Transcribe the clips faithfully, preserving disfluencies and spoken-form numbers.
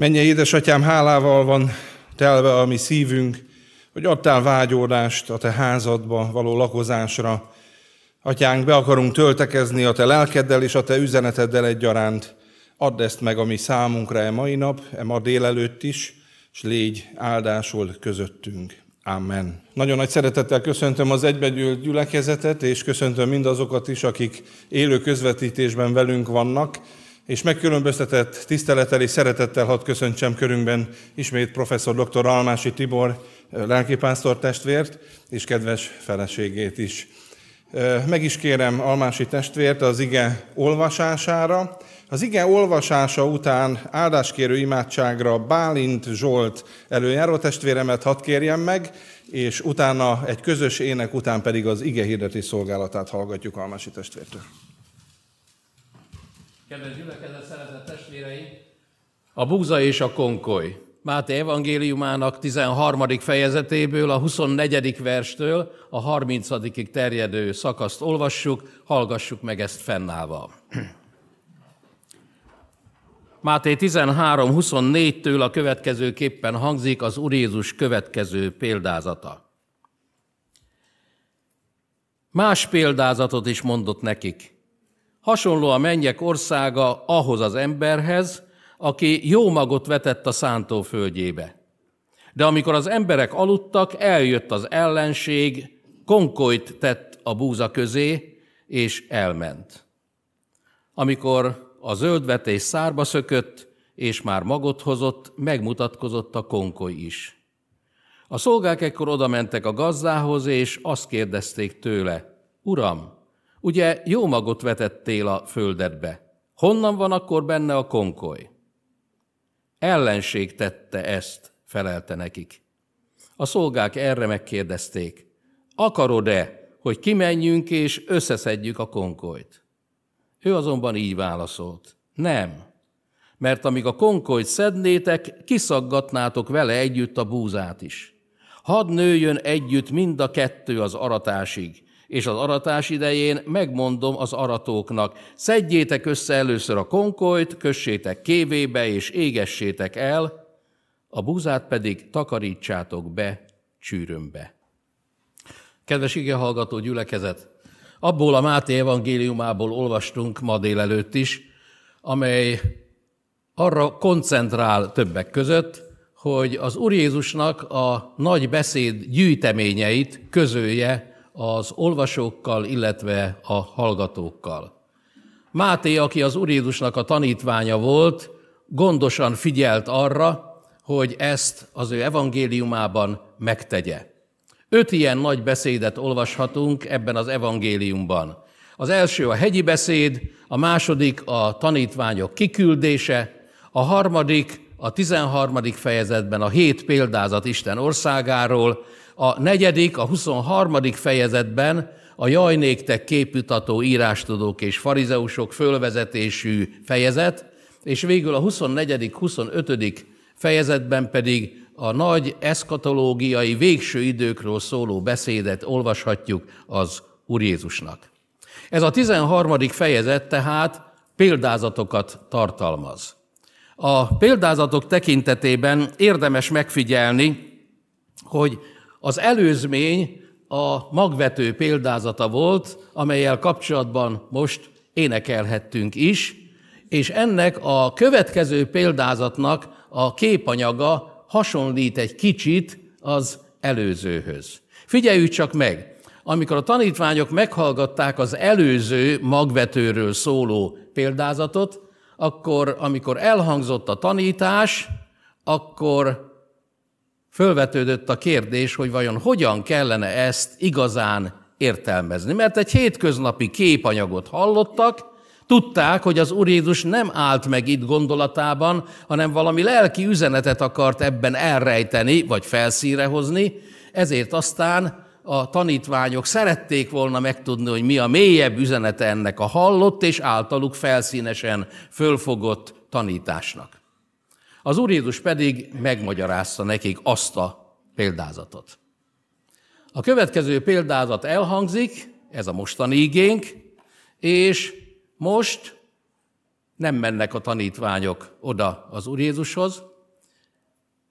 Mennyei édesatyám, hálával van telve a mi szívünk, hogy adtál vágyódást a te házadba való lakozásra. Atyánk, be akarunk töltekezni a te lelkeddel és a te üzeneteddel egyaránt. Add ezt meg a mi számunkra e mai nap, e ma délelőtt is, és légy áldásul közöttünk. Amen. Nagyon nagy szeretettel köszöntöm az egybegyűlt gyülekezetet, és köszöntöm mindazokat is, akik élő közvetítésben velünk vannak, és megkülönböztetett tisztelettel és szeretettel hadd köszöntsem körünkben ismét professzor dr. Almási Tibor lelkipásztor testvért, és kedves feleségét is. Meg is kérem Almási testvért az ige olvasására. Az ige olvasása után áldáskérő imádságra Bálint Zsolt előjáró testvéremet hadd kérjem meg, és utána egy közös ének után pedig az ige hirdetés szolgálatát hallgatjuk Almási testvértől. Kedves gyülekezet, szeretett testvéreim! A búza és a konkoly. Máté evangéliumának tizenharmadik fejezetéből, a huszonnegyedik verstől a harmincadikig terjedő szakaszt olvassuk, hallgassuk meg ezt fennállva. Máté tizenhárom huszonnégytől a következőképpen hangzik az Úr Jézus következő példázata. Más példázatot is mondott nekik. Hasonló a mennyek országa ahhoz az emberhez, aki jó magot vetett a szántóföldjébe. De amikor az emberek aludtak, eljött az ellenség, konkolyt tett a búza közé, és elment. Amikor a zöldvetés szárba szökött, és már magot hozott, megmutatkozott a konkoly is. A szolgák ekkor odamentek a gazdához, és azt kérdezték tőle: Uram, ugye jó magot vetettél a földedbe? Honnan van akkor benne a konkoly? Ellenség tette ezt, felelte nekik. A szolgák erre megkérdezték: Akarod-e, hogy kimenjünk és összeszedjük a konkolyt? Ő azonban így válaszolt: Nem, mert amíg a konkolyt szednétek, kiszaggatnátok vele együtt a búzát is. Hadd nőjön együtt mind a kettő az aratásig, és az aratás idején megmondom az aratóknak: szedjétek össze először a konkolyt, kössétek kévébe és égessétek el, a búzát pedig takarítsátok be csűrömbe. Kedves igehallgató gyülekezet! Abból a Máté evangéliumából olvastunk ma délelőtt is, amely arra koncentrál többek között, hogy az Úr Jézusnak a nagy beszéd gyűjteményeit közölje az olvasókkal, illetve a hallgatókkal. Máté, aki az Úr Jézusnak a tanítványa volt, gondosan figyelt arra, hogy ezt az ő evangéliumában megtegye. Öt ilyen nagy beszédet olvashatunk ebben az evangéliumban. Az első a hegyi beszéd, a második a tanítványok kiküldése, a harmadik a tizenharmadik fejezetben a hét példázat Isten országáról, a negyedik a huszonharmadik fejezetben a jaj néktek képmutató írástudók és farizeusok fölvezetésű fejezet, és végül a huszonnegyedik huszonötödik fejezetben pedig a nagy eszkatológiai végső időkről szóló beszédet olvashatjuk az Úr Jézusnak. Ez a tizenharmadik fejezet tehát példázatokat tartalmaz. A példázatok tekintetében érdemes megfigyelni, hogy az előzmény a magvető példázata volt, amellyel kapcsolatban most énekelhettünk is, és ennek a következő példázatnak a képanyaga hasonlít egy kicsit az előzőhöz. Figyeljük csak meg, amikor a tanítványok meghallgatták az előző magvetőről szóló példázatot, akkor, amikor elhangzott a tanítás, akkor fölvetődött a kérdés, hogy vajon hogyan kellene ezt igazán értelmezni. Mert egy hétköznapi képanyagot hallottak, tudták, hogy az Úr Jézus nem állt meg itt gondolatában, hanem valami lelki üzenetet akart ebben elrejteni, vagy felszínre hozni, ezért aztán a tanítványok szerették volna megtudni, hogy mi a mélyebb üzenete ennek a hallott és általuk felszínesen fölfogott tanításnak. Az Úr Jézus pedig megmagyarázta nekik azt a példázatot. A következő példázat elhangzik, ez a mostani igénk, és most nem mennek a tanítványok oda az Úr Jézushoz,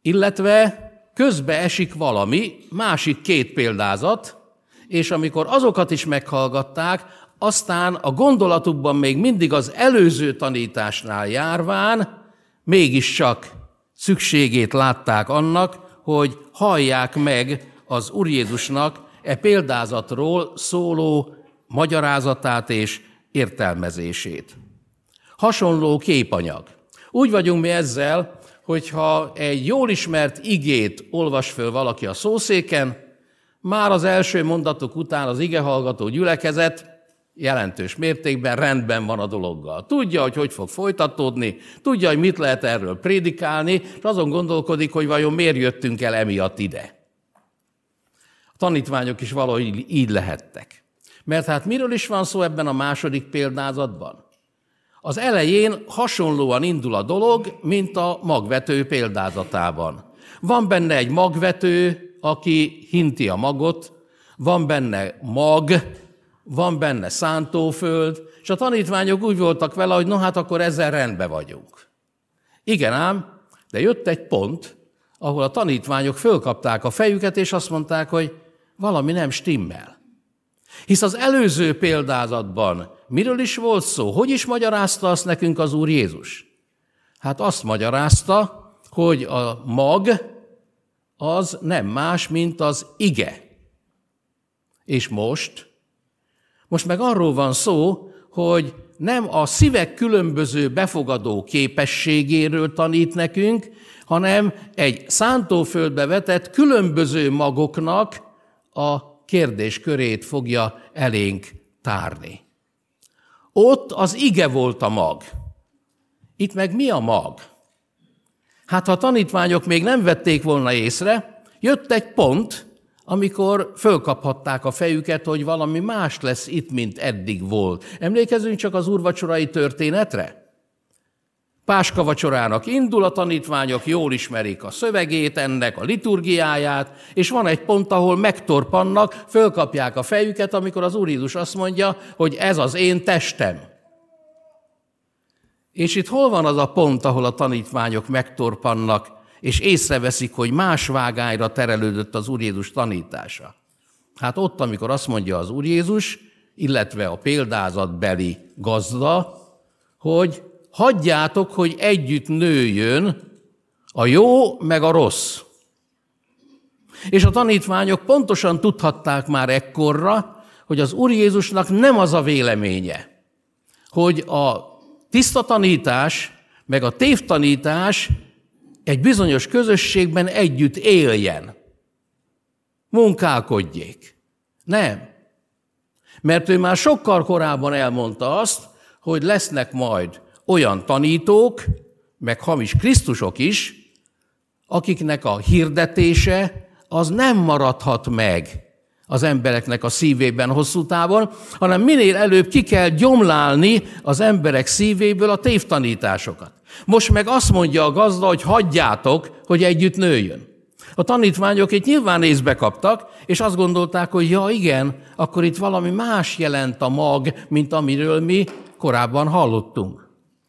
Illetve közbe esik valami, másik két példázat, és amikor azokat is meghallgatták, aztán a gondolatukban még mindig az előző tanításnál járván mégiscsak szükségét látták annak, hogy hallják meg az Úr Jézusnak e példázatról szóló magyarázatát és értelmezését. Hasonló képanyag. Úgy vagyunk mi ezzel, hogyha egy jól ismert igét olvas föl valaki a szószéken, már az első mondatok után az igehallgató gyülekezet jelentős mértékben rendben van a dologgal. Tudja, hogy hogy fog folytatódni, tudja, hogy mit lehet erről prédikálni, és azon gondolkodik, hogy vajon miért jöttünk el emiatt ide. A tanítványok is valahogy így lehettek. Mert hát miről is van szó ebben a második példázatban? Az elején hasonlóan indul a dolog, mint a magvető példázatában. Van benne egy magvető, aki hinti a magot, van benne mag, van benne szántóföld, és a tanítványok úgy voltak vele, hogy no hát akkor ezzel rendben vagyunk. Igen ám, de jött egy pont, ahol a tanítványok fölkapták a fejüket, és azt mondták, hogy valami nem stimmel. Hisz az előző példázatban miről is volt szó? Hogy is magyarázta azt nekünk az Úr Jézus? Hát azt magyarázta, hogy a mag az nem más, mint az ige. És most? Most meg arról van szó, hogy nem a szívek különböző befogadó képességéről tanít nekünk, hanem egy szántóföldbe vetett különböző magoknak a kérdéskörét fogja elénk tárni. Ott az ige volt a mag. Itt meg mi a mag? Hát ha a tanítványok még nem vették volna észre, jött egy pont, amikor fölkaphatták a fejüket, hogy valami más lesz itt, mint eddig volt. Emlékezzünk csak az úrvacsorai történetre? Páska vacsorának indul, a tanítványok jól ismerik a szövegét ennek, a liturgiáját, és van egy pont, ahol megtorpannak, fölkapják a fejüket, amikor az Úr Jézus azt mondja, hogy ez az én testem. És itt hol van az a pont, ahol a tanítványok megtorpannak, és észreveszik, hogy más vágányra terelődött az Úr Jézus tanítása? Hát ott, amikor azt mondja az Úr Jézus, illetve a példázatbeli gazda, hogy hagyjátok, hogy együtt nőjön a jó meg a rossz. És a tanítványok pontosan tudhatták már ekkorra, hogy az Úr Jézusnak nem az a véleménye, hogy a tiszta tanítás meg a tévtanítás egy bizonyos közösségben együtt éljen, munkálkodjék. Nem. Mert ő már sokkal korábban elmondta azt, hogy lesznek majd olyan tanítók, meg hamis Krisztusok is, akiknek a hirdetése az nem maradhat meg az embereknek a szívében hosszú távon, hanem minél előbb ki kell gyomlálni az emberek szívéből a tévtanításokat. Most meg azt mondja a gazda, hogy hagyjátok, hogy együtt nőjön. A tanítványok itt nyilván észbe kaptak, és azt gondolták, hogy ja igen, akkor itt valami más jelent a mag, mint amiről mi korábban hallottunk.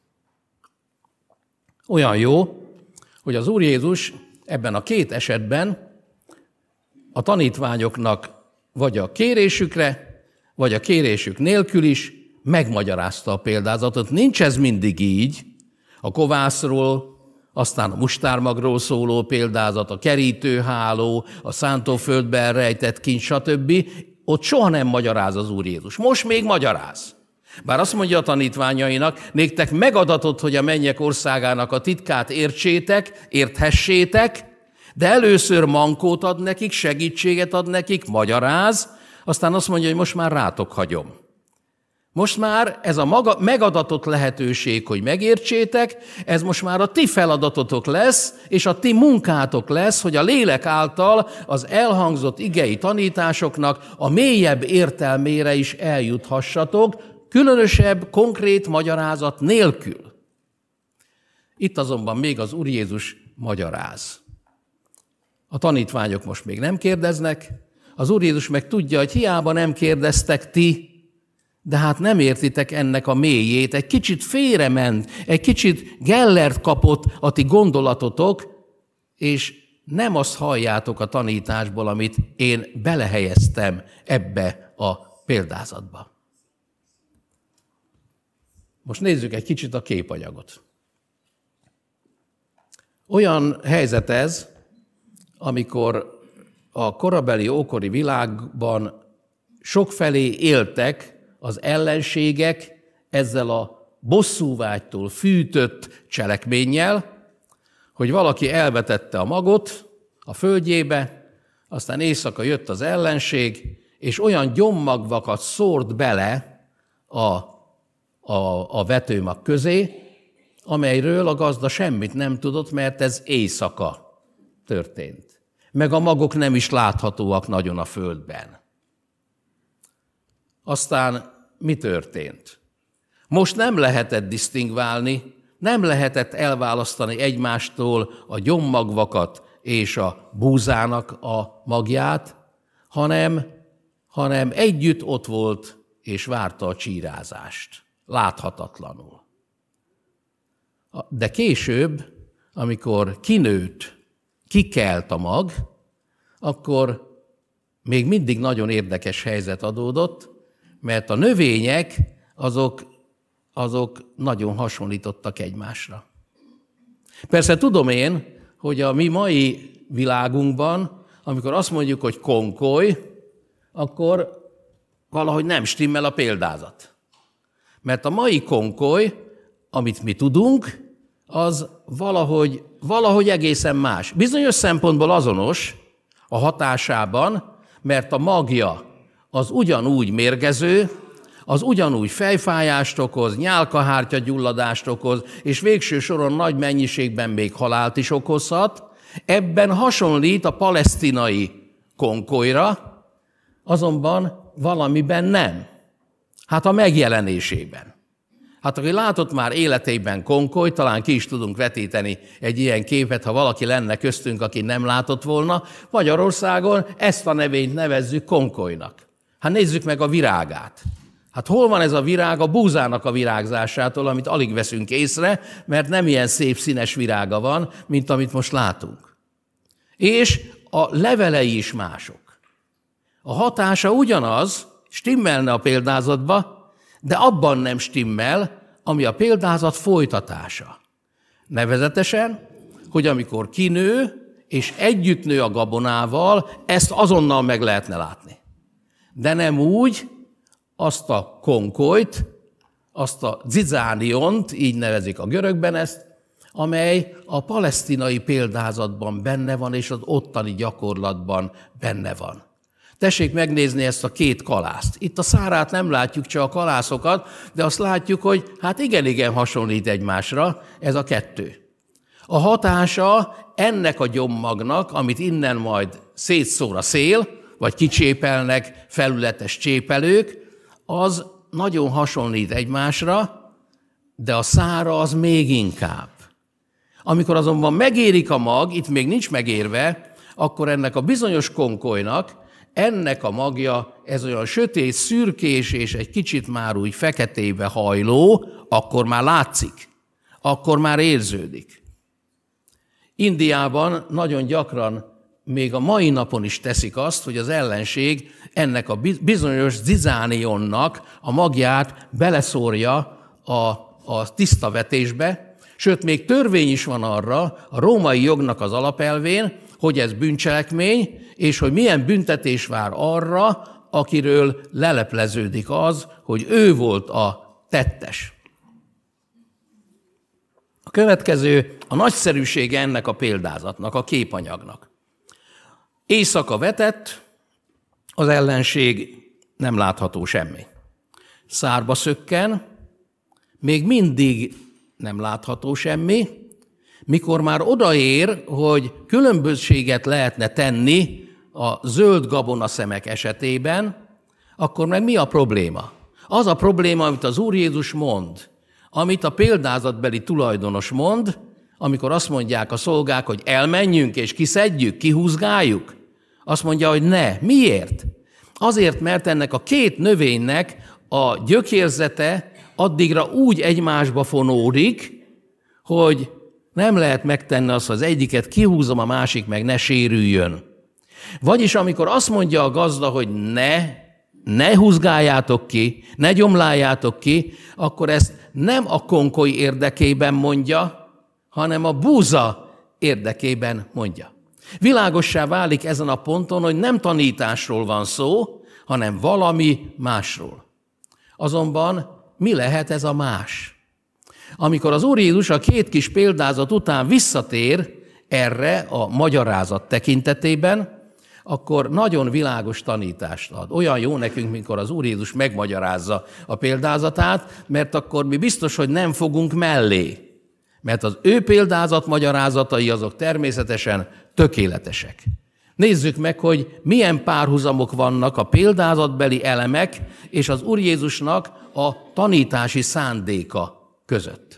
Olyan jó, hogy az Úr Jézus ebben a két esetben a tanítványoknak vagy a kérésükre, vagy a kérésük nélkül is megmagyarázta a példázatot. Nincs ez mindig így. A kovászról, aztán a mustármagról szóló példázat, a kerítőháló, a szántóföldben rejtett kincs, stb. Ott soha nem magyaráz az Úr Jézus. Most még magyaráz. Bár azt mondja a tanítványainak, néktek megadatott, hogy a mennyek országának a titkát értsétek, érthessétek, de először mankót ad nekik, segítséget ad nekik, magyaráz, aztán azt mondja, hogy most már rátok hagyom. Most már ez a maga, megadatott lehetőség, hogy megértsétek, ez most már a ti feladatotok lesz, és a ti munkátok lesz, hogy a lélek által az elhangzott igei tanításoknak a mélyebb értelmére is eljuthassatok, különösebb, konkrét magyarázat nélkül. Itt azonban még az Úr Jézus magyaráz. A tanítványok most még nem kérdeznek, az Úr Jézus meg tudja, hogy hiába nem kérdeztek ti, de hát nem értitek ennek a mélyét, egy kicsit félrement, egy kicsit gellert kapott a ti gondolatotok, és nem azt halljátok a tanításból, amit én belehelyeztem ebbe a példázatba. Most nézzük egy kicsit a képanyagot. Olyan helyzet ez, amikor a korabeli, ókori világban sokfelé éltek az ellenségek ezzel a bosszúvágytól fűtött cselekménnyel, hogy valaki elvetette a magot a földjébe, aztán éjszaka jött az ellenség, és olyan gyommagvakat szórt bele a, a, a vetőmag közé, amelyről a gazda semmit nem tudott, mert ez éjszaka történt. Meg a magok nem is láthatóak nagyon a földben. Aztán mi történt? Most nem lehetett disztingválni, nem lehetett elválasztani egymástól a gyommagvakat és a búzának a magját, hanem, hanem együtt ott volt és várta a csírázást, láthatatlanul. De később, amikor kinőtt, kikelt a mag, akkor még mindig nagyon érdekes helyzet adódott, mert a növények azok, azok nagyon hasonlítottak egymásra. Persze tudom én, hogy a mi mai világunkban, amikor azt mondjuk, hogy konkoly, akkor valahogy nem stimmel a példázat. Mert a mai konkoly, amit mi tudunk, az valahogy, valahogy egészen más. Bizonyos szempontból azonos a hatásában, mert a magja az ugyanúgy mérgező, az ugyanúgy fejfájást okoz, nyálkahártyagyulladást okoz, és végső soron nagy mennyiségben még halált is okozhat. Ebben hasonlít a palesztinai konkolyra, azonban valamiben nem. Hát a megjelenésében. Hát aki látott már életében konkolyt, talán ki is tudunk vetíteni egy ilyen képet, ha valaki lenne köztünk, aki nem látott volna. Magyarországon ezt a növényt nevezzük konkolynak. Hát nézzük meg a virágát. Hát hol van ez a virág? A búzának a virágzásától, amit alig veszünk észre, mert nem ilyen szép színes virága van, mint amit most látunk. És a levelei is mások. A hatása ugyanaz, stimmelne a példázatba, de abban nem stimmel, ami a példázat folytatása. Nevezetesen, hogy amikor kinő, és együtt nő a gabonával, ezt azonnal meg lehetne látni. De nem úgy, azt a konkolyt, azt a zizániont, így nevezik a görögben ezt, amely a palesztinai példázatban benne van, és az ottani gyakorlatban benne van. Tessék megnézni ezt a két kalászt. Itt a szárát nem látjuk, csak a kalászokat, de azt látjuk, hogy hát igen-igen hasonlít egymásra ez a kettő. A hatása ennek a gyommagnak, amit innen majd szétszór a szél, vagy kicsépelnek felületes csépelők, az nagyon hasonlít egymásra, de a szára az még inkább. Amikor azonban megérik a mag, itt még nincs megérve, akkor ennek a bizonyos konkolynak, ennek a magja, ez olyan sötét, szürkés és egy kicsit már úgy feketébe hajló, akkor már látszik, akkor már érződik. Indiában nagyon gyakran, még a mai napon is teszik azt, hogy az ellenség ennek a bizonyos zizánionnak a magját beleszórja a, a tiszta vetésbe, sőt, még törvény is van arra, a római jognak az alapelvén, hogy ez bűncselekmény, és hogy milyen büntetés vár arra, akiről lelepleződik az, hogy ő volt a tettes. A következő a nagyszerűsége ennek a példázatnak, a képanyagnak. Éjszaka vetett, az ellenség nem látható semmi. Szárba szökken, még mindig nem látható semmi, mikor már odaér, hogy különbözséget lehetne tenni a zöld gabonaszemek esetében, akkor meg mi a probléma? Az a probléma, amit az Úr Jézus mond, amit a példázatbeli tulajdonos mond, amikor azt mondják a szolgák, hogy elmenjünk és kiszedjük, kihúzgáljuk, azt mondja, hogy ne. Miért? Azért, mert ennek a két növénynek a gyökérzete addigra úgy egymásba fonódik, hogy Nem lehet megtenni azt, hogy az egyiket kihúzom, a másik meg ne sérüljön. Vagyis amikor azt mondja a gazda, hogy ne, ne húzgáljátok ki, ne gyomláljátok ki, akkor ezt nem a konkoly érdekében mondja, hanem a búza érdekében mondja. Világossá válik ezen a ponton, hogy nem tanításról van szó, hanem valami másról. Azonban mi lehet ez a más? Amikor az Úr Jézus a két kis példázat után visszatér erre a magyarázat tekintetében, akkor nagyon világos tanítást ad. Olyan jó nekünk, mikor az Úr Jézus megmagyarázza a példázatát, mert akkor mi biztos, hogy nem fogunk mellé. Mert az ő példázat magyarázatai azok természetesen tökéletesek. Nézzük meg, hogy milyen párhuzamok vannak a példázatbeli elemek és az Úr Jézusnak a tanítási szándéka között.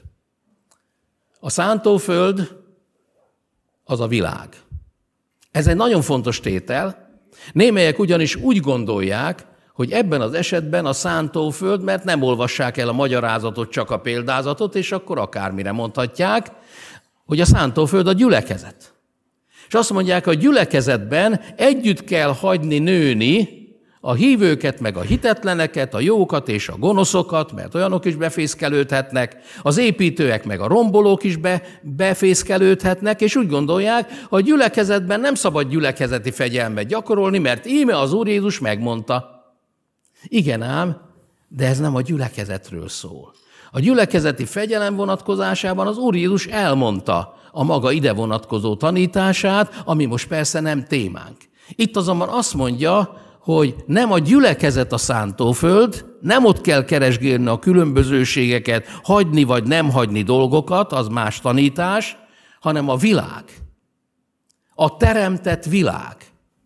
A szántóföld az a világ. Ez egy nagyon fontos tétel. Némelyek ugyanis úgy gondolják, hogy ebben az esetben a szántóföld, mert nem olvassák el a magyarázatot, csak a példázatot, és akkor akármire mondhatják, hogy a szántóföld a gyülekezet. És azt mondják, hogy a gyülekezetben együtt kell hagyni nőni a hívőket, meg a hitetleneket, a jókat és a gonoszokat, mert olyanok is befészkelődhetnek, az építőek meg a rombolók is be, befészkelődhetnek, és úgy gondolják, hogy a gyülekezetben nem szabad gyülekezeti fegyelmet gyakorolni, mert íme az Úr Jézus megmondta. Igen ám, de ez nem a gyülekezetről szól. A gyülekezeti fegyelem vonatkozásában az Úr Jézus elmondta a maga ide vonatkozó tanítását, ami most persze nem témánk. Itt azonban azt mondja, hogy nem a gyülekezet a szántóföld, nem ott kell keresgélni a különbözőségeket, hagyni vagy nem hagyni dolgokat, az más tanítás, hanem a világ. A teremtett világ.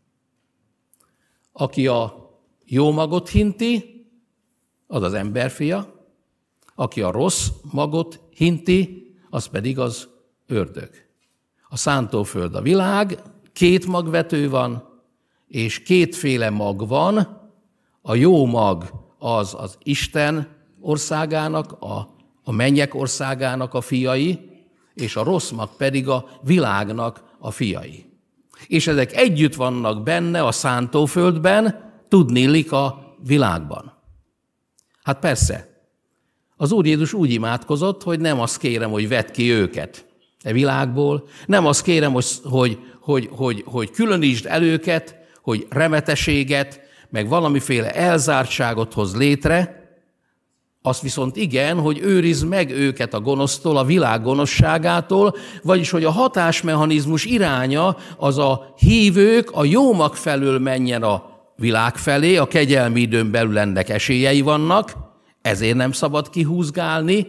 Aki a jó magot hinti, az az emberfia, aki a rossz magot hinti, az pedig az ördög. A szántóföld a világ, két magvető van, és kétféle mag van. A jó mag az az Isten országának, a, a mennyek országának a fiai, és a rossz mag pedig a világnak a fiai. És ezek együtt vannak benne a szántóföldben, tudniillik a világban. Hát persze, az Úr Jézus úgy imádkozott, hogy nem azt kérem, hogy vedd ki őket e világból, nem azt kérem, hogy, hogy, hogy, hogy, hogy különítsd el őket, hogy remeteséget, meg valamiféle elzártságot hoz létre, azt viszont igen, hogy őrizd meg őket a gonosztól, a világ gonoszságától, vagyis hogy a hatásmechanizmus iránya az a hívők a jó mag felől menjen a világ felé, a kegyelmi időn belül ennek esélyei vannak, ezért nem szabad kihúzgálni,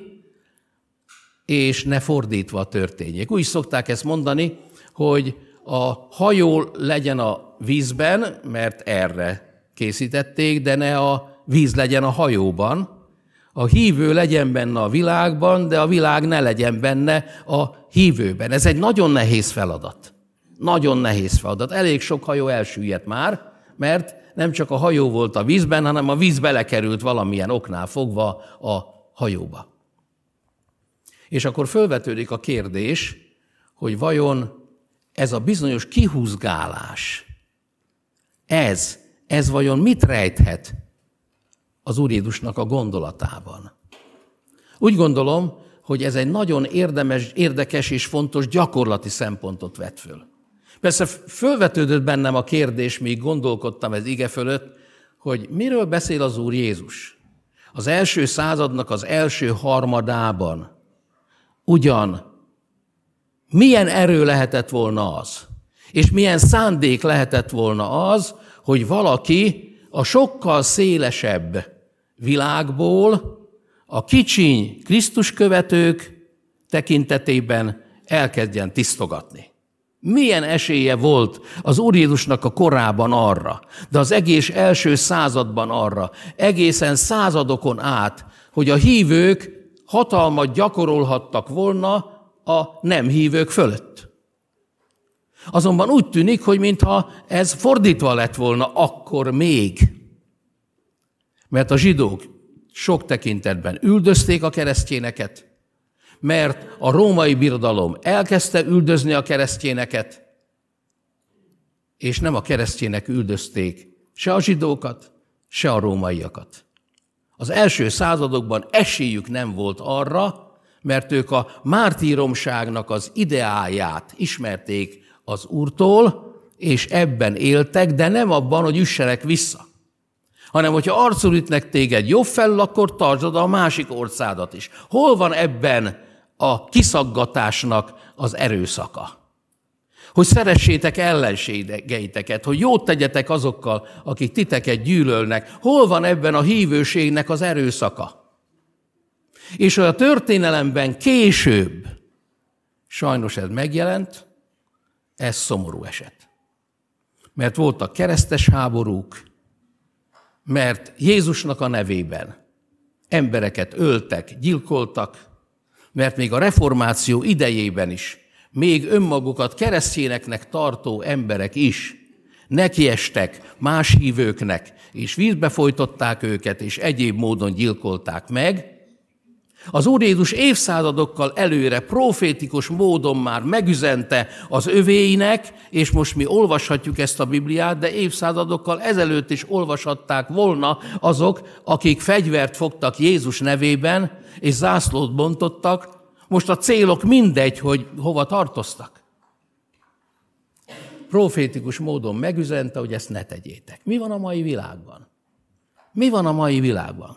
és ne fordítva történjék. Úgy szokták ezt mondani, hogy a hajó legyen a vízben, mert erre készítették, de ne a víz legyen a hajóban. A hívő legyen benne a világban, de a világ ne legyen benne a hívőben. Ez egy nagyon nehéz feladat. Nagyon nehéz feladat. Elég sok hajó elsüllyedt már, mert nem csak a hajó volt a vízben, hanem a víz belekerült valamilyen oknál fogva a hajóba. És akkor fölvetődik a kérdés, hogy vajon ez a bizonyos kihúzgálás, ez, ez vajon mit rejthet az Úr Jézusnak a gondolatában? Úgy gondolom, hogy ez egy nagyon érdemes, érdekes és fontos gyakorlati szempontot vet föl. Persze fölvetődött bennem a kérdés, míg gondolkodtam ez ige fölött, hogy miről beszél az Úr Jézus. Az első századnak az első harmadában ugyan milyen erő lehetett volna az, és milyen szándék lehetett volna az, hogy valaki a sokkal szélesebb világból a kicsiny Krisztus követők tekintetében elkezdjen tisztogatni. Milyen esélye volt az Úr Jézusnak a korában arra, de az egész első században arra, egészen századokon át, hogy a hívők hatalmat gyakorolhattak volna a nem hívők fölött. Azonban úgy tűnik, hogy mintha ez fordítva lett volna akkor még. Mert a zsidók sok tekintetben üldözték a keresztényeket, mert a római birodalom elkezdte üldözni a keresztényeket, és nem a keresztények üldözték se a zsidókat, se a rómaiakat. Az első századokban esélyük nem volt arra, mert ők a mártíromságnak az ideáját ismerték az Úrtól, és ebben éltek, de nem abban, hogy üssenek vissza. Hanem, hogyha arcul ütnek téged jobb felül, akkor tartsd a másik orcádat is. Hol van ebben a kiszaggatásnak az erőszaka? Hogy szeressétek ellenségeiteket, hogy jót tegyetek azokkal, akik titeket gyűlölnek. Hol van ebben a hívőségnek az erőszaka? És hogy a történelemben később sajnos ez megjelent, ez szomorú eset. Mert voltak keresztes háborúk, mert Jézusnak a nevében embereket öltek, gyilkoltak, mert még a reformáció idejében is még önmagukat keresztényeknek tartó emberek is nekiestek más hívőknek, és vízbe folytották őket, és egyéb módon gyilkolták meg. Az Úr Jézus évszázadokkal előre profétikus módon már megüzente az övéinek, és most mi olvashatjuk ezt a Bibliát, de évszázadokkal ezelőtt is olvashatták volna azok, akik fegyvert fogtak Jézus nevében, és zászlót bontottak. Most a célok mindegy, hogy hova tartoztak. Profétikus módon megüzente, hogy ezt ne tegyétek. Mi van a mai világban? Mi van a mai világban?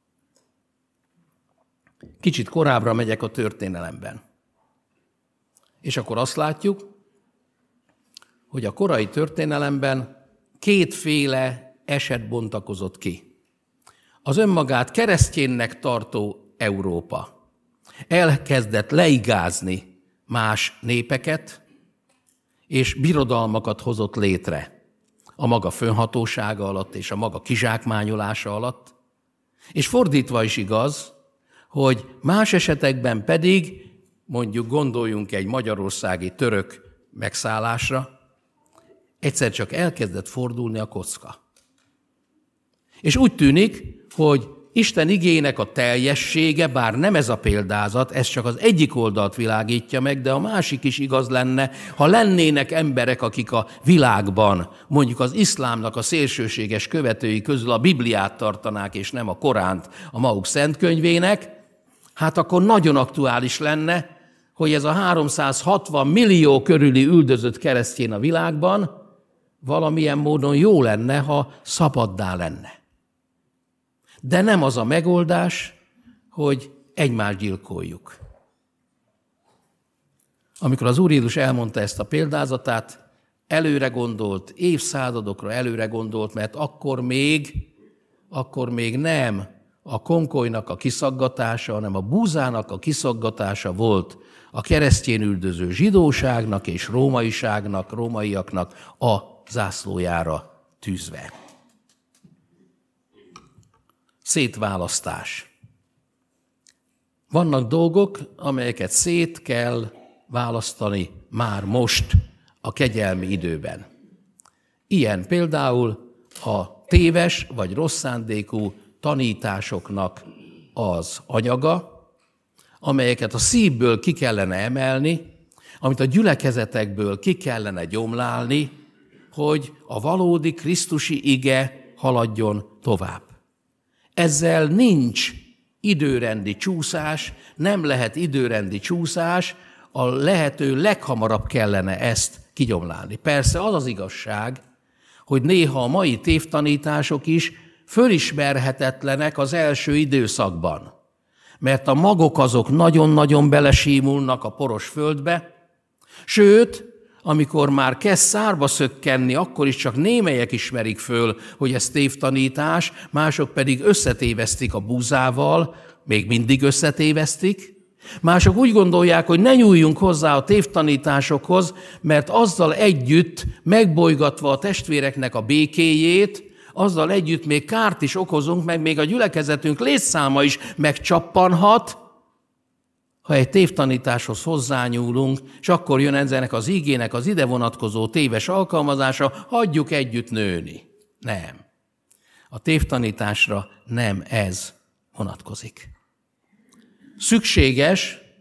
Kicsit korábbra megyek a történelemben. És akkor azt látjuk, hogy a korai történelemben kétféle eset bontakozott ki. Az önmagát kereszténynek tartó Európa elkezdett leigázni más népeket, és birodalmakat hozott létre a maga fönhatósága alatt és a maga kizsákmányolása alatt. És fordítva is igaz, hogy más esetekben pedig, mondjuk gondoljunk egy magyarországi török megszállásra, egyszer csak elkezdett fordulni a kocka. És úgy tűnik, hogy Isten igének a teljessége, bár nem ez a példázat, ez csak az egyik oldalt világítja meg, de a másik is igaz lenne, ha lennének emberek, akik a világban, mondjuk az iszlámnak a szélsőséges követői közül a Bibliát tartanák, és nem a Koránt a maguk szentkönyvének, hát akkor nagyon aktuális lenne, hogy ez a háromszázhatvan millió körüli üldözött keresztény a világban valamilyen módon jó lenne, ha szabaddá lenne. De nem az a megoldás, hogy egymást gyilkoljuk. Amikor az Úr Jézus elmondta ezt a példázatát, előre gondolt, évszázadokra előre gondolt, mert akkor még, akkor még nem a konkolynak a kiszaggatása, hanem a búzának a kiszaggatása volt a keresztény üldöző zsidóságnak és rómaiságnak, rómaiaknak a zászlójára tűzve. Szétválasztás. Vannak dolgok, amelyeket szét kell választani már most a kegyelmi időben. Ilyen például a téves vagy rossz szándékú tanításoknak az anyaga, amelyeket a szívből ki kellene emelni, amit a gyülekezetekből ki kellene gyomlálni, hogy a valódi krisztusi ige haladjon tovább. Ezzel nincs időrendi csúszás, nem lehet időrendi csúszás, a lehető leghamarabb kellene ezt kigyomlálni. Persze az az igazság, hogy néha a mai tévtanítások is fölismerhetetlenek az első időszakban, mert a magok azok nagyon-nagyon belesímulnak a poros földbe, sőt, amikor már kezd szárba szökkenni, akkor is csak némelyek ismerik föl, hogy ez tévtanítás, mások pedig összetévesztik a búzával, még mindig összetévesztik. Mások úgy gondolják, hogy ne nyúljunk hozzá a tévtanításokhoz, mert azzal együtt megbolygatva a testvéreknek a békéjét, azzal együtt még kárt is okozunk, meg még a gyülekezetünk létszáma is megcsappanhat, ha egy tévtanításhoz hozzányúlunk, és akkor jön ennek az igének az ide vonatkozó téves alkalmazása, hagyjuk együtt nőni. Nem. A tévtanításra nem ez vonatkozik. Szükséges,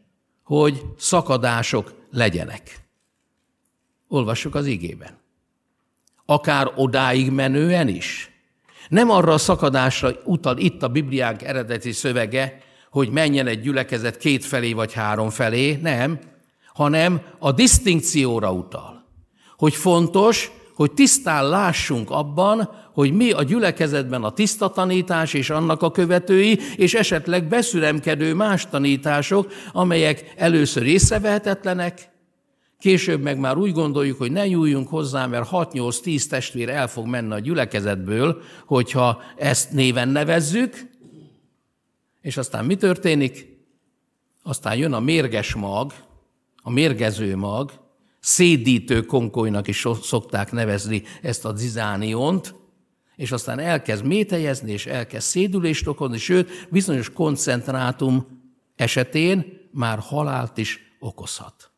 hogy szakadások legyenek. Olvassuk az igében. Akár odáig menően is. Nem arra a szakadásra utal itt a Bibliánk eredeti szövege, hogy menjen egy gyülekezet két felé vagy három felé, nem, hanem a disztinkcióra utal. Hogy fontos, hogy tisztán lássunk abban, hogy mi a gyülekezetben a tiszta tanítás és annak a követői, és esetleg beszüremkedő más tanítások, amelyek először észrevehetetlenek, később meg már úgy gondoljuk, hogy ne nyúljunk hozzá, mert hat-nyolc-tíz testvér el fog menni a gyülekezetből, hogyha ezt néven nevezzük, és aztán mi történik? Aztán jön a mérges mag, a mérgező mag, szédítő konkolynak is szokták nevezni ezt a zizániont, és aztán elkezd mételyezni, és elkezd szédülést okozni, sőt, bizonyos koncentrátum esetén már halált is okozhat.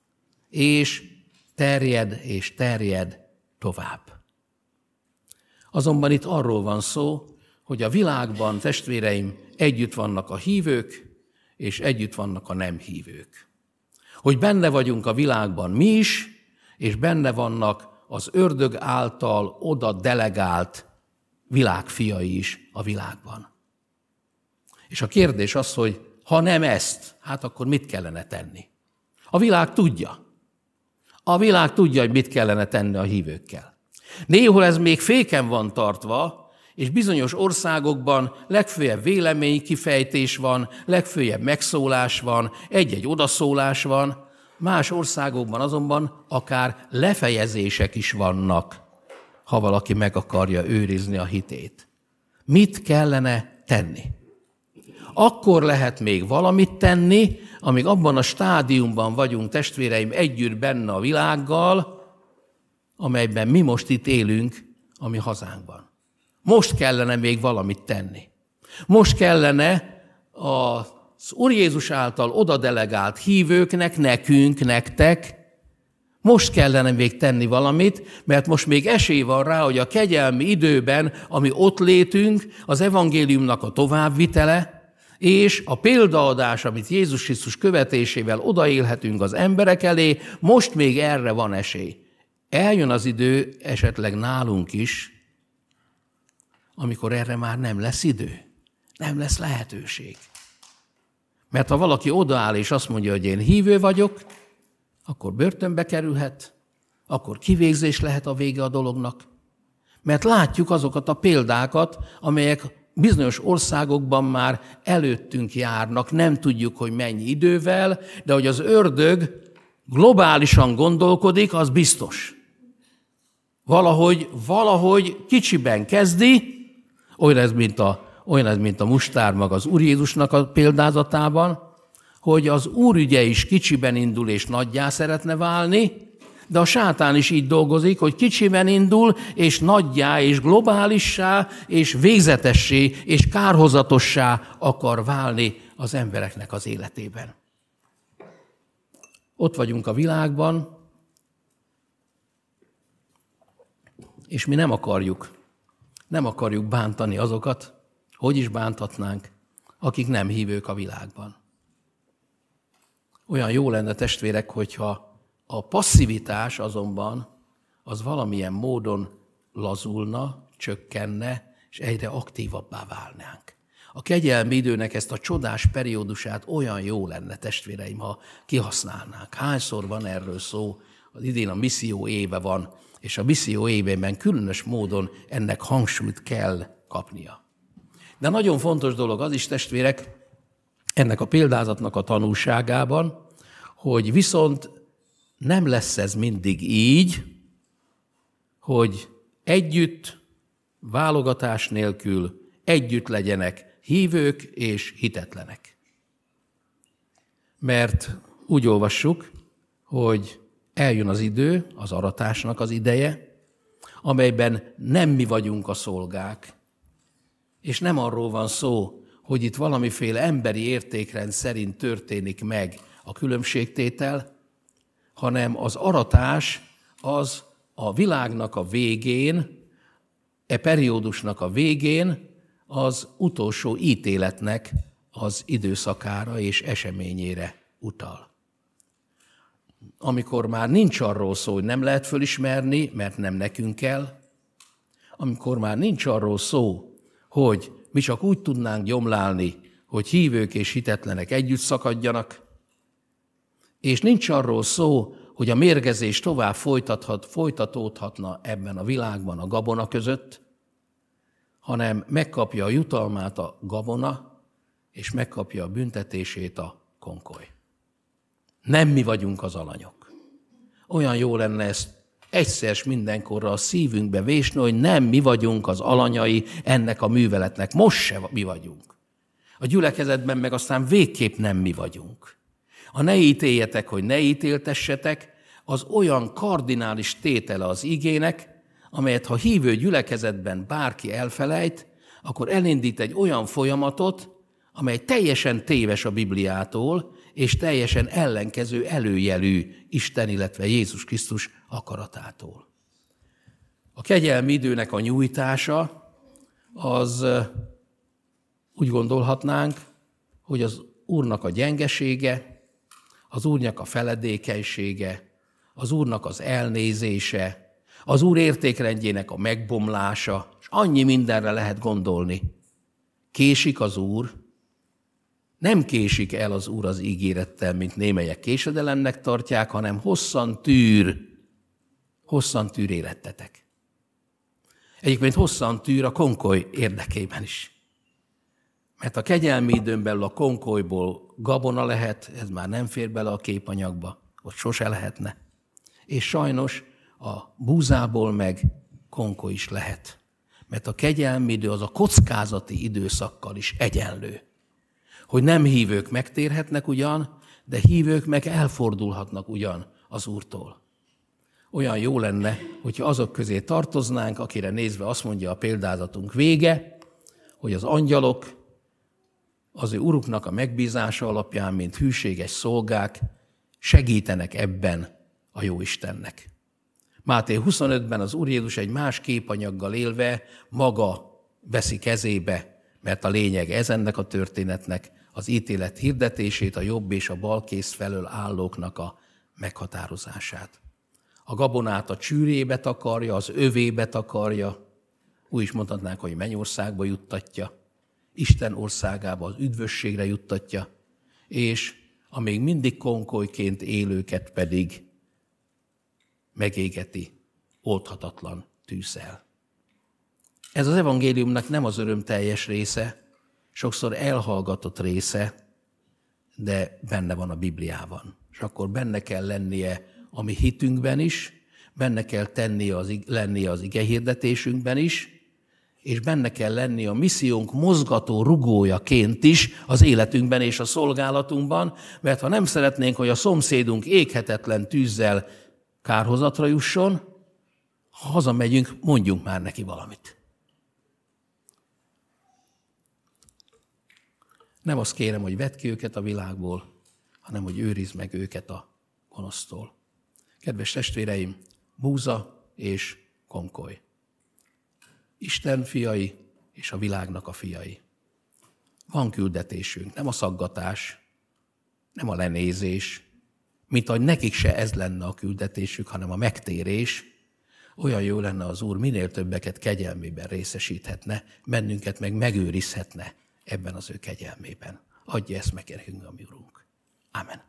És terjed, és terjed tovább. Azonban itt arról van szó, hogy a világban, testvéreim, együtt vannak a hívők, és együtt vannak a nem hívők. Hogy benne vagyunk a világban mi is, és benne vannak az ördög által oda delegált világfiai is a világban. És a kérdés az, hogy ha nem ezt, hát akkor mit kellene tenni? A világ tudja. A világ tudja, hogy mit kellene tenni a hívőkkel. Néhol ez még féken van tartva, és bizonyos országokban legfőjebb véleménykifejtés van, legfőjebb megszólás van, egy-egy odaszólás van, más országokban azonban akár lefejezések is vannak, ha valaki meg akarja őrizni a hitét. Mit kellene tenni? Akkor lehet még valamit tenni, amíg abban a stádiumban vagyunk, testvéreim, együtt benne a világgal, amelyben mi most itt élünk, a mi hazánkban. Most kellene még valamit tenni. Most kellene az Úr Jézus által odadelegált hívőknek, nekünk, nektek, most kellene még tenni valamit, mert most még esély van rá, hogy a kegyelmi időben, ami ott létünk, az evangéliumnak a továbbvitele, és a példaadás, amit Jézus Krisztus követésével odaélhetünk az emberek elé, most még erre van esély. Eljön az idő, esetleg nálunk is, amikor erre már nem lesz idő, nem lesz lehetőség. Mert ha valaki odaáll és azt mondja, hogy én hívő vagyok, akkor börtönbe kerülhet, akkor kivégzés lehet a vége a dolognak. Mert látjuk azokat a példákat, amelyek bizonyos országokban már előttünk járnak, nem tudjuk, hogy mennyi idővel, de hogy az ördög globálisan gondolkodik, az biztos. Valahogy, valahogy kicsiben kezdi, olyan ez, mint a, olyan ez, mint a mustármag az Úr Jézusnak a példázatában, hogy az Úr ügye is kicsiben indul és nagyjá szeretne válni, de a sátán is így dolgozik, hogy kicsiben indul, és nagyjá, és globálissá, és végzetessé, és kárhozatossá akar válni az embereknek az életében. Ott vagyunk a világban, és mi nem akarjuk, nem akarjuk bántani azokat, hogy is bánthatnánk, akik nem hívők a világban. Olyan jó lenne, testvérek, hogyha a passzivitás azonban az valamilyen módon lazulna, csökkenne, és egyre aktívabbá válnánk. A kegyelmi időnek ezt a csodás periódusát olyan jó lenne, testvéreim, ha kihasználnánk. Hányszor van erről szó? Az idén a misszió éve van, és a misszió évében különös módon ennek hangsúlyt kell kapnia. De nagyon fontos dolog az is, testvérek, ennek a példázatnak a tanulságában, hogy viszont nem lesz ez mindig így, hogy együtt, válogatás nélkül együtt legyenek hívők és hitetlenek. Mert úgy olvassuk, hogy eljön az idő, az aratásnak az ideje, amelyben nem mi vagyunk a szolgák, és nem arról van szó, hogy itt valamiféle emberi értékrend szerint történik meg a különbségtétel, hanem az aratás az a világnak a végén, e periódusnak a végén az utolsó ítéletnek az időszakára és eseményére utal. Amikor már nincs arról szó, hogy nem lehet fölismerni, mert nem nekünk kell, amikor már nincs arról szó, hogy mi csak úgy tudnánk gyomlálni, hogy hívők és hitetlenek együtt szakadjanak, és nincs arról szó, hogy a mérgezés tovább folytathat, folytatódhatna ebben a világban a gabona között, hanem megkapja a jutalmát a gabona, és megkapja a büntetését a konkoly. Nem mi vagyunk az alanyok. Olyan jó lenne ezt egyszer s mindenkorra a szívünkbe vésni, hogy nem mi vagyunk az alanyai ennek a műveletnek. Most se mi vagyunk. A gyülekezetben meg aztán végképp nem mi vagyunk. A ne ítéljetek, hogy ne ítéltessetek, az olyan kardinális tétele az igének, amelyet ha hívő gyülekezetben bárki elfelejt, akkor elindít egy olyan folyamatot, amely teljesen téves a Bibliától, és teljesen ellenkező előjelű Isten, illetve Jézus Krisztus akaratától. A kegyelmi időnek a nyújtása az úgy gondolhatnánk, hogy az Úrnak a gyengesége, az Úrnak a feledékenysége, az Úrnak az elnézése, az Úr értékrendjének a megbomlása, és annyi mindenre lehet gondolni. Késik az Úr, nem késik el az Úr az ígérettel, mint némelyek késedelemnek tartják, hanem hosszan tűr, hosszan tűr érettetek. Egyébként hosszan tűr a konkoly érdekében is. Mert a kegyelmi időn belül a konkolyból gabona lehet, ez már nem fér bele a képanyagba, vagy sose lehetne. És sajnos a búzából meg konkoly is lehet. Mert a kegyelmi idő az a kockázati időszakkal is egyenlő. Hogy nem hívők megtérhetnek ugyan, de hívők meg elfordulhatnak ugyan az Úrtól. Olyan jó lenne, hogyha azok közé tartoznánk, akire nézve azt mondja a példázatunk vége, hogy az angyalok az ő uruknak a megbízása alapján, mint hűséges szolgák, segítenek ebben a Jóistennek. Máté huszonötben az Úr Jézus egy más képanyaggal élve maga veszi kezébe, mert a lényeg ez ennek a történetnek, az ítélet hirdetését, a jobb és a bal kéz felől állóknak a meghatározását. A gabonát a csűrébe takarja, az övébe takarja, úgy is mondhatnánk, hogy mennyországba juttatja, Isten országába az üdvösségre juttatja, és a még mindig konkolyként élőket pedig megégeti oldhatatlan tűzzel. Ez az evangéliumnak nem az örömteljes része, sokszor elhallgatott része, de benne van a Bibliában. És akkor benne kell lennie a mi hitünkben is, benne kell tennie az, lennie az igehirdetésünkben is, és benne kell lenni a missziónk mozgató rugójaként is az életünkben és a szolgálatunkban, mert ha nem szeretnénk, hogy a szomszédunk éghetetlen tűzzel kárhozatra jusson, ha hazamegyünk, mondjunk már neki valamit. Nem azt kérem, hogy vedd ki őket a világból, hanem hogy őrizd meg őket a gonosztól. Kedves testvéreim, búza és konkoly. Isten fiai és a világnak a fiai. Van küldetésünk, nem a szaggatás, nem a lenézés, mint ahogy nekik se ez lenne a küldetésük, hanem a megtérés. Olyan jó lenne az Úr, minél többeket kegyelmében részesíthetne, bennünket meg megőrizhetne ebben az ő kegyelmében. Adja ezt meg nekünk a mi Urunk. Amen.